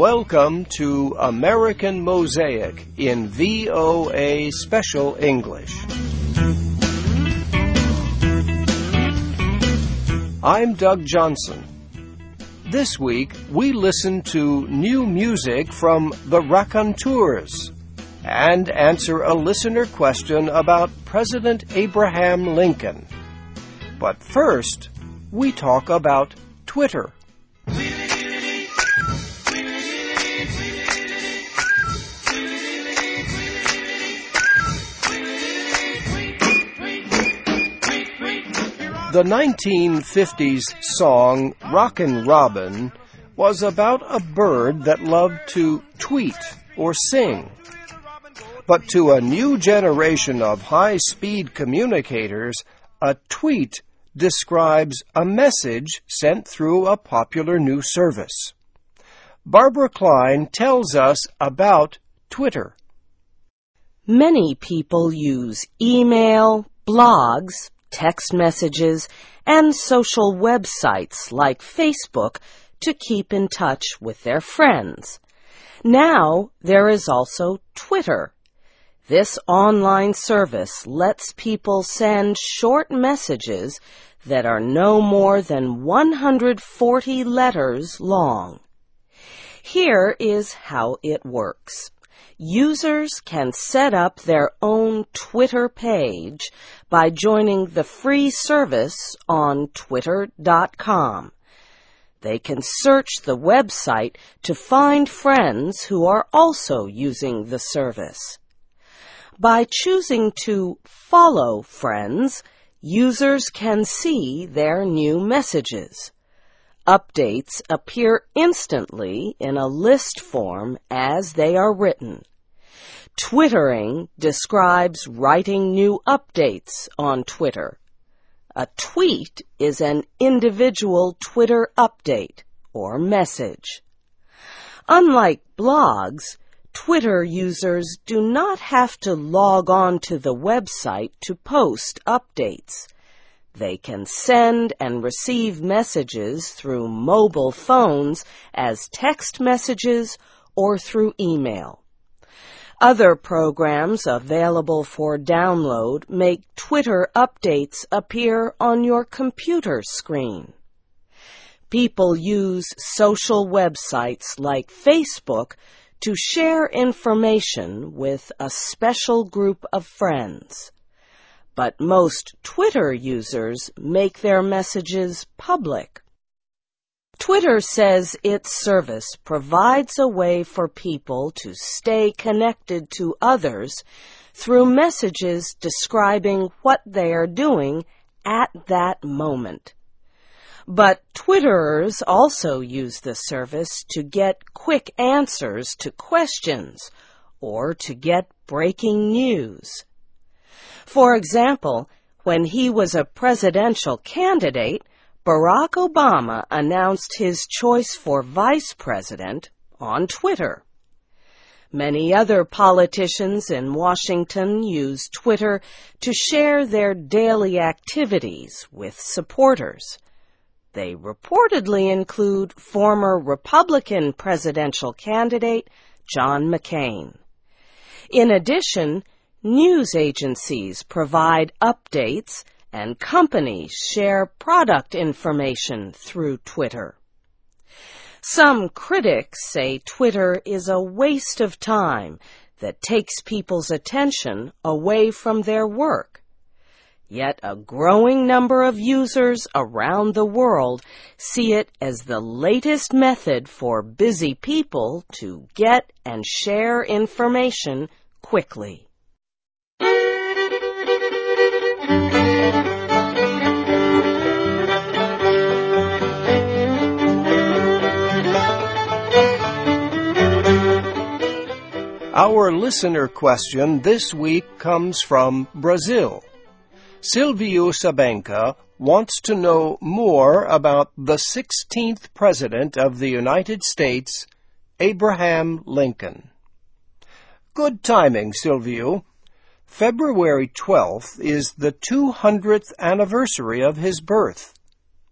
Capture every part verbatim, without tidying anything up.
Welcome to American Mosaic in V O A Special English. I'm Doug Johnson. This week, we listen to new music from the Raconteurs and answer a listener question about President Abraham Lincoln. But first, we talk about Twitter. The nineteen fifties song Rockin' Robin was about a bird that loved to tweet or sing. But to a new generation of high-speed communicators, a tweet describes a message sent through a popular new service. Barbara Klein tells us about Twitter. Many people use email, blogs, text messages, and social websites like Facebook to keep in touch with their friends. Now there is also Twitter. This online service lets people send short messages that are no more than one hundred forty letters long. Here is how it works. Users can set up their own Twitter page by joining the free service on twitter dot com. They can search the website to find friends who are also using the service. By choosing to follow friends, users can see their new messages. Updates appear instantly in a list form as they are written. Twittering describes writing new updates on Twitter. A tweet is an individual Twitter update or message. Unlike blogs, Twitter users do not have to log on to the website to post updates. They can send and receive messages through mobile phones as text messages or through email. Other programs available for download make Twitter updates appear on your computer screen. People use social websites like Facebook to share information with a special group of friends. But most Twitter users make their messages public. Twitter says its service provides a way for people to stay connected to others through messages describing what they are doing at that moment. But Twitterers also use the service to get quick answers to questions or to get breaking news. For example, when he was a presidential candidate, Barack Obama announced his choice for vice president on Twitter. Many other politicians in Washington use Twitter to share their daily activities with supporters. They reportedly include former Republican presidential candidate John McCain. In addition, news agencies provide updates and companies share product information through Twitter. Some critics say Twitter is a waste of time that takes people's attention away from their work. Yet a growing number of users around the world see it as the latest method for busy people to get and share information quickly. Our listener question this week comes from Brazil. Silvio Sabenka wants to know more about the sixteenth President of the United States, Abraham Lincoln. Good timing, Silvio. February twelfth is the two hundredth anniversary of his birth.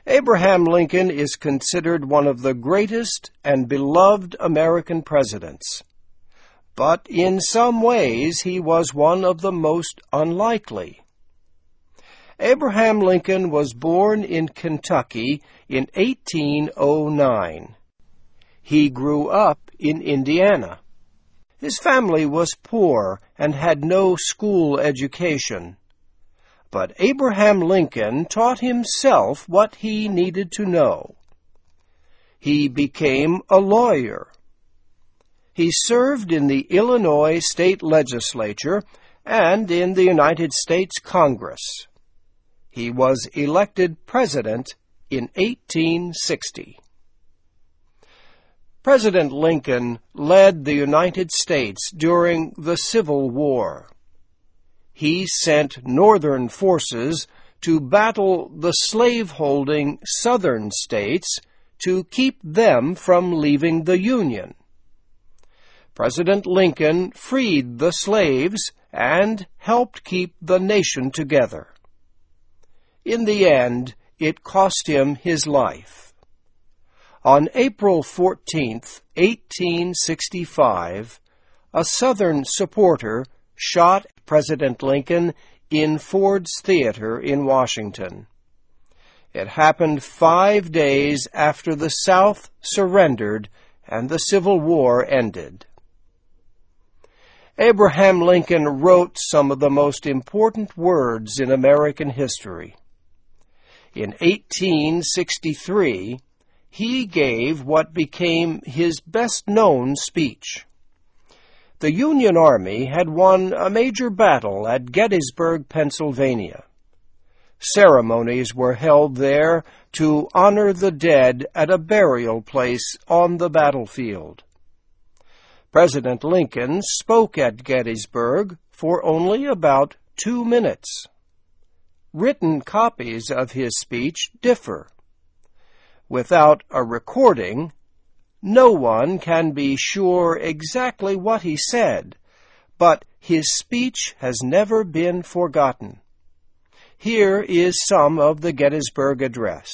Abraham Lincoln is considered one of the greatest and beloved American presidents. But in some ways he was one of the most unlikely. Abraham Lincoln was born in Kentucky in eighteen oh nine. He grew up in Indiana. His family was poor and had no school education. But Abraham Lincoln taught himself what he needed to know. He became a lawyer. He served in the Illinois State Legislature and in the United States Congress. He was elected president in eighteen sixty. President Lincoln led the United States during the Civil War. He sent Northern forces to battle the slave-holding Southern states to keep them from leaving the Union. President Lincoln freed the slaves and helped keep the nation together. In the end, it cost him his life. On April fourteenth, eighteen sixty-five, a Southern supporter shot President Lincoln in Ford's Theater in Washington. It happened five days after the South surrendered and the Civil War ended. Abraham Lincoln wrote some of the most important words in American history. In eighteen sixty-three, he gave what became his best-known speech. The Union Army had won a major battle at Gettysburg, Pennsylvania. Ceremonies were held there to honor the dead at a burial place on the battlefield. President Lincoln spoke at Gettysburg for only about two minutes. Written copies of his speech differ. Without a recording, no one can be sure exactly what he said, but his speech has never been forgotten. Here is some of the Gettysburg Address.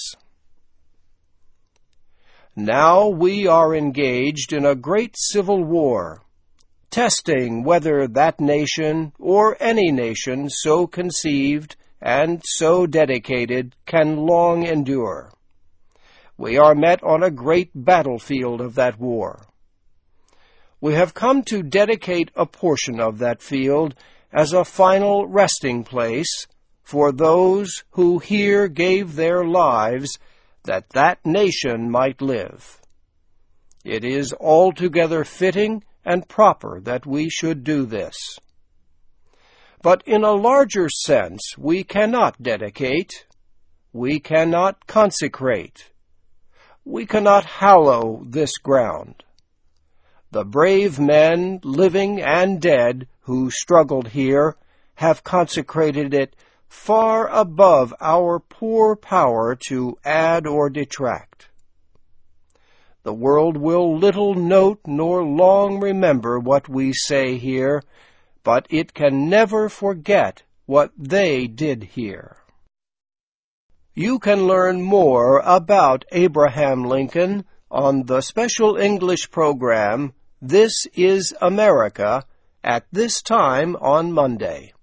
Now we are engaged in a great civil war, testing whether that nation or any nation so conceived and so dedicated can long endure. We are met on a great battlefield of that war. We have come to dedicate a portion of that field as a final resting place for those who here gave their lives that that nation might live. It is altogether fitting and proper that we should do this. But in a larger sense, we cannot dedicate, we cannot consecrate, we cannot hallow this ground. The brave men, living and dead, who struggled here, have consecrated it far above our poor power to add or detract. The world will little note nor long remember what we say here, but it can never forget what they did here. You can learn more about Abraham Lincoln on the special English program, This is America, at this time on Monday.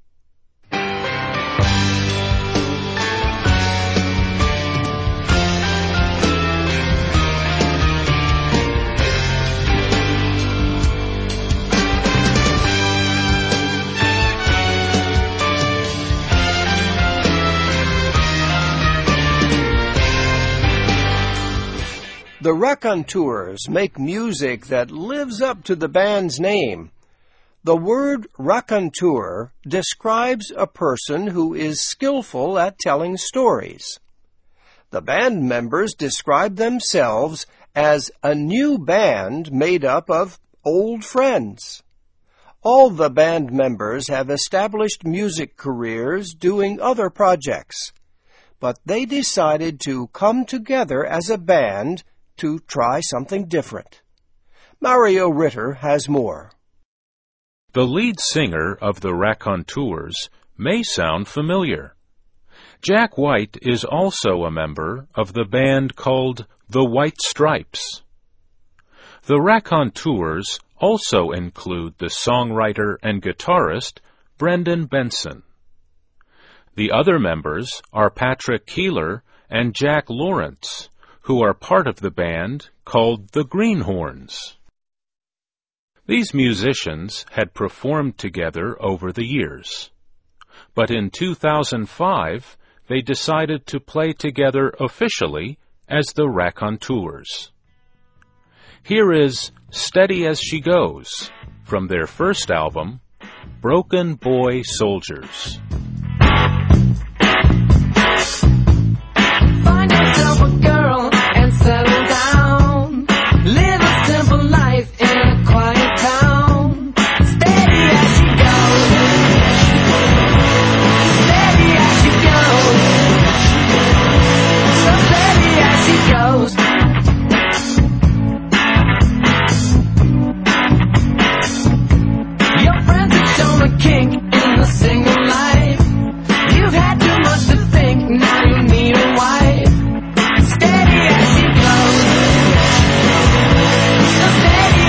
The Raconteurs make music that lives up to the band's name. The word raconteur describes a person who is skillful at telling stories. The band members describe themselves as a new band made up of old friends. All the band members have established music careers doing other projects, but they decided to come together as a band to try something different. Mario Ritter has more. The lead singer of the Raconteurs may sound familiar. Jack White is also a member of the band called the White Stripes. The Raconteurs also include the songwriter and guitarist Brendan Benson. The other members are Patrick Keeler and Jack Lawrence, who are part of the band called the Greenhorns. These musicians had performed together over the years, but in two thousand five they decided to play together officially as the Raconteurs. Here is Steady as She Goes from their first album, Broken Boy Soldiers. Find yourself a girl and settle down. Live a simple life in a quiet town. Steady as she goes. Steady as she goes. So steady as she goes. Your friends have shown a kink in the single life. You've had too much to think, now you need a wife. Steady as she goes. So steady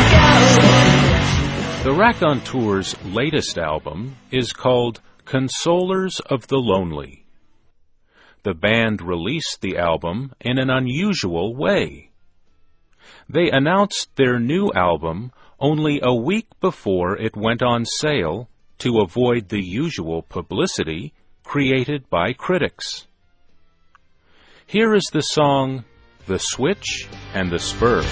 as she goes. The Raconteurs' latest album is called Consolers of the Lonely. The band released the album in an unusual way. They announced their new album only a week before it went on sale to avoid the usual publicity created by critics. Here is the song, The Switch and the Spur.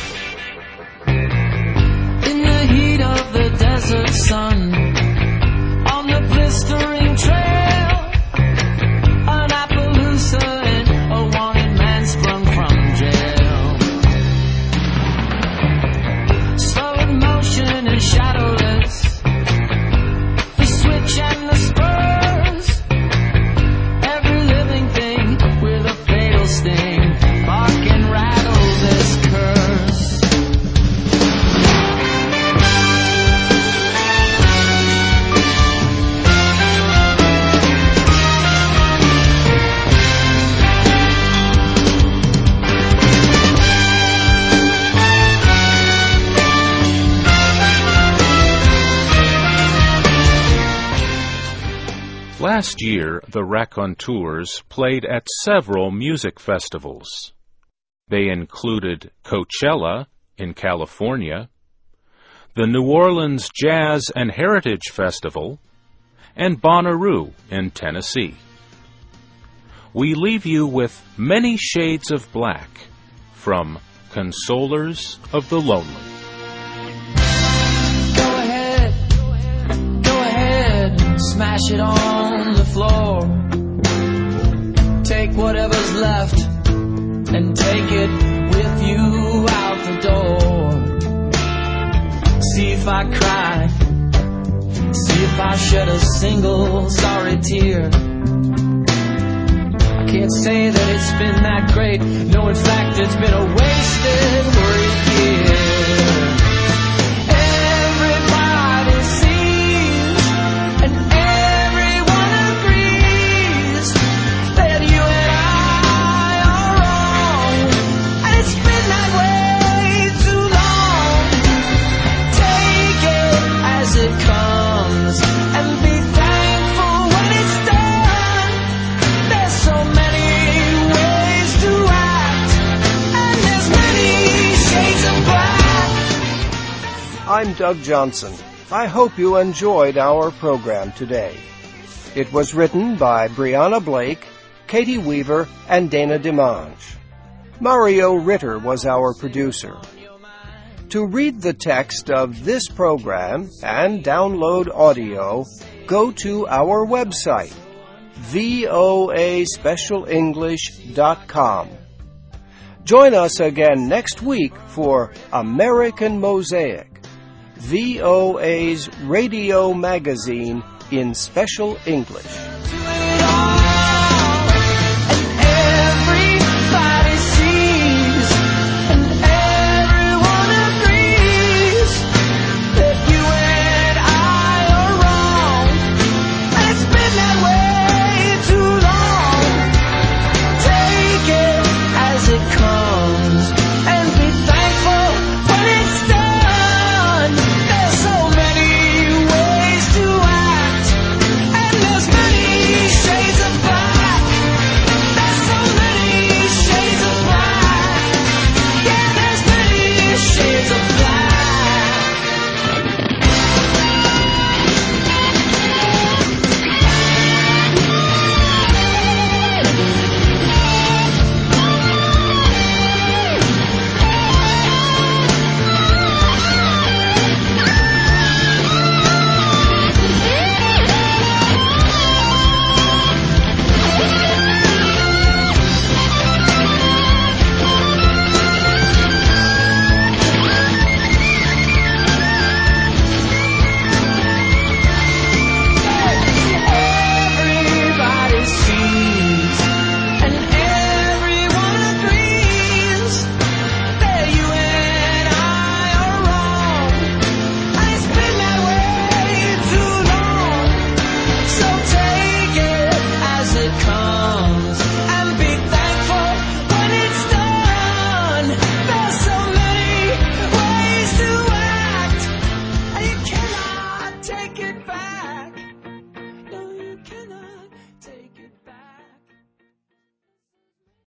In the heat of the desert sun, on the blistering trail, an Appaloosa and a wanted man sprung from jail. Slow in motion and shadowless, the switch and the spurs, every living thing with a fatal sting, bark and rattle this curse. Last year, the Raconteurs played at several music festivals. They included Coachella in California, the New Orleans Jazz and Heritage Festival, and Bonnaroo in Tennessee. We leave you with Many Shades of Black from Consolers of the Lonely. Go ahead, go ahead, smash it on the floor. Take whatever's left and take it with you out the door. See if I cry, see if I shed a single sorry tear. I can't say that it's been that great, no, in fact it's been a wasted, worried year. Everybody sees and everyone agrees that you and I are wrong, and it's been that way too long. Take it as it comes and be thankful when it's done. There's so many ways to act, and there's many shades of black. I'm Doug Johnson. I hope you enjoyed our program today. It was written by Brianna Blake, Katie Weaver, and Dana DeMange. Mario Ritter was our producer. To read the text of this program and download audio, go to our website, voa special english dot com. Join us again next week for American Mosaic, V O A's radio magazine in special English.